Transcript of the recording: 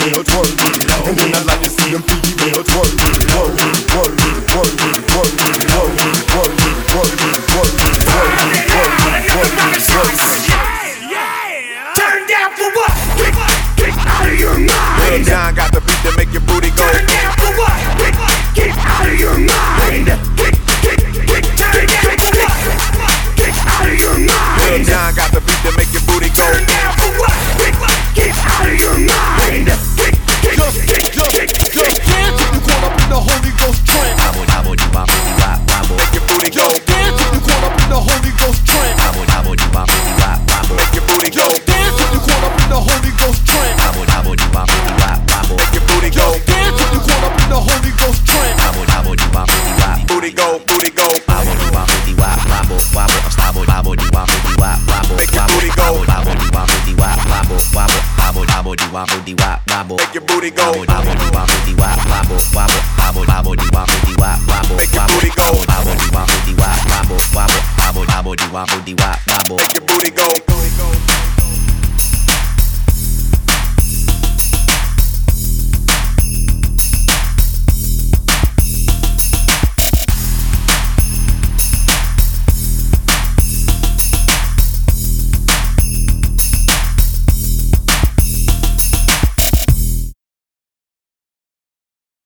female twerk. And then I like to see them female twerk. Twerk, twerk, twerk, twerk, twerk, twerk, twerk, twerk, twerk, twerk. Turn down for what? Get out of your mind. Lil Jon got the beat to make your booty go. Turn down for what? Get out of your mind. Turn down for what? Get out of your mind. Lil Jon got the beat to make your booty go. Turn down for what? Get out of your mind. Just dance if you caught up in the Holy Ghost trance. Make your booty go. Just dance if you caught up in the Holy Ghost trance. Make your booty go. Just dance if you caught up in the Holy Ghost trance. Make your booty go. Just dance if you caught up in the Holy Ghost trance. Booty go, booty go. Make your booty go. Make your booty go. Make your booty go. Make your booty go.